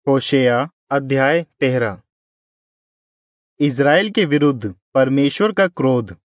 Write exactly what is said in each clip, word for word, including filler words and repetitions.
होशेया अध्याय तेरह। इज़राइल के विरुद्ध परमेश्वर का क्रोध।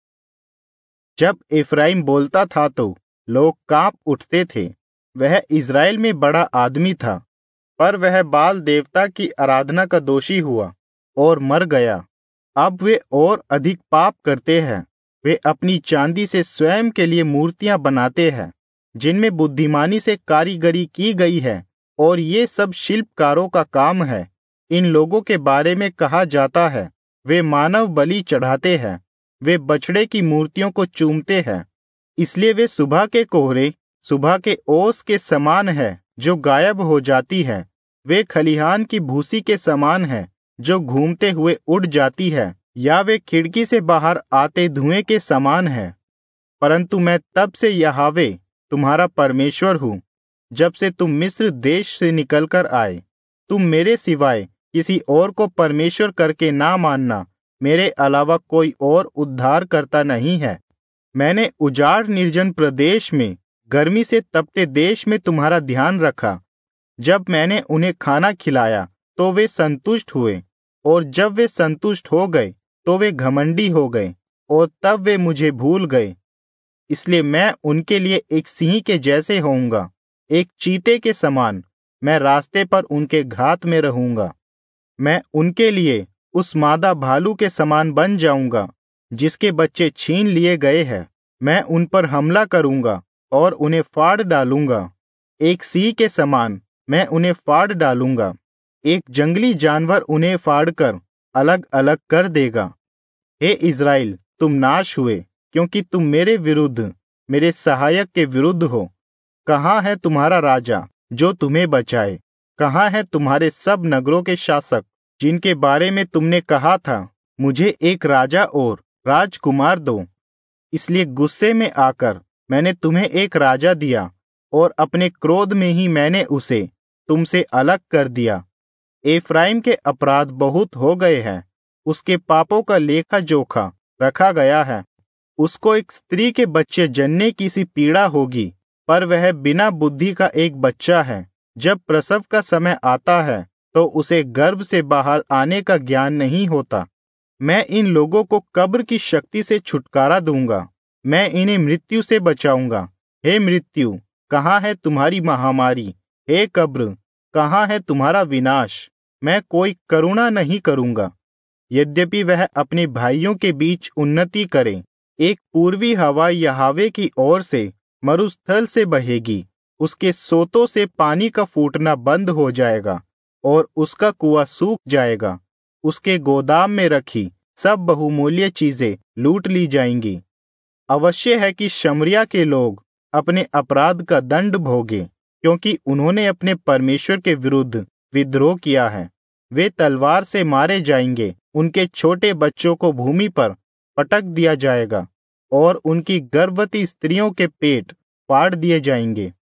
जब एफ्राइम बोलता था तो लोग कांप उठते थे। वह इज़राइल में बड़ा आदमी था, पर वह बाल देवता की आराधना का दोषी हुआ और मर गया। अब वे और अधिक पाप करते हैं। वे अपनी चांदी से स्वयं के लिए मूर्तियां बनाते हैं, जिनमें बुद्धिमानी से कारीगरी की गई है, और ये सब शिल्पकारों का काम है। इन लोगों के बारे में कहा जाता है, वे मानव बलि चढ़ाते हैं, वे बछड़े की मूर्तियों को चूमते हैं। इसलिए वे सुबह के कोहरे, सुबह के ओस के समान है जो गायब हो जाती है। वे खलिहान की भूसी के समान है जो घूमते हुए उड़ जाती है, या वे खिड़की से बाहर आते धुएं के समान है। परंतु मैं तब से यहोवा तुम्हारा परमेश्वर हूँ, जब से तुम मिस्र देश से निकलकर आए। तुम मेरे सिवाय किसी और को परमेश्वर करके ना मानना। मेरे अलावा कोई और उद्धार करता नहीं है। मैंने उजाड़ निर्जन प्रदेश में, गर्मी से तपते देश में तुम्हारा ध्यान रखा। जब मैंने उन्हें खाना खिलाया तो वे संतुष्ट हुए, और जब वे संतुष्ट हो गए तो वे घमंडी हो गए, और तब वे मुझे भूल गए। इसलिए मैं उनके लिए एक सिंह के जैसे होऊंगा, एक चीते के समान। मैं रास्ते पर उनके घात में रहूंगा। मैं उनके लिए उस मादा भालू के समान बन जाऊंगा जिसके बच्चे छीन लिए गए हैं। मैं उन पर हमला करूंगा और उन्हें फाड़ डालूंगा। एक सिंह के समान मैं उन्हें फाड़ डालूंगा। एक जंगली जानवर उन्हें फाड़कर अलग अलग कर देगा। हे इज़राइल, तुम नाश हुए, क्योंकि तुम मेरे विरुद्ध, मेरे सहायक के विरुद्ध हो। कहाँ है तुम्हारा राजा जो तुम्हें बचाए? कहाँ है तुम्हारे सब नगरों के शासक, जिनके बारे में तुमने कहा था, मुझे एक राजा और राजकुमार दो? इसलिए गुस्से में आकर मैंने तुम्हें एक राजा दिया, और अपने क्रोध में ही मैंने उसे तुमसे अलग कर दिया। एफ्राइम के अपराध बहुत हो गए हैं, उसके पापों का लेखा जोखा रखा गया है। उसको एक स्त्री के बच्चे जनने की सी पीड़ा होगी, पर वह बिना बुद्धि का एक बच्चा है। जब प्रसव का समय आता है तो उसे गर्भ से बाहर आने का ज्ञान नहीं होता। मैं इन लोगों को कब्र की शक्ति से छुटकारा दूंगा। मैं इन्हें मृत्यु से बचाऊंगा। हे मृत्यु, कहाँ है तुम्हारी महामारी? हे कब्र, कहाँ है तुम्हारा विनाश? मैं कोई करुणा नहीं करूंगा। यद्यपि वह अपने भाइयों के बीच उन्नति करे, एक पूर्वी हवा यहोवा की ओर से मरुस्थल से बहेगी। उसके सोतों से पानी का फूटना बंद हो जाएगा, और उसका कुआं सूख जाएगा। उसके गोदाम में रखी सब बहुमूल्य चीजें लूट ली जाएंगी। अवश्य है कि शमरिया के लोग अपने अपराध का दंड भोगे, क्योंकि उन्होंने अपने परमेश्वर के विरुद्ध विद्रोह किया है। वे तलवार से मारे जाएंगे। उनके छोटे बच्चों को भूमि पर पटक दिया जाएगा, और उनकी गर्भवती स्त्रियों के पेट फाड़ दिए जाएंगे।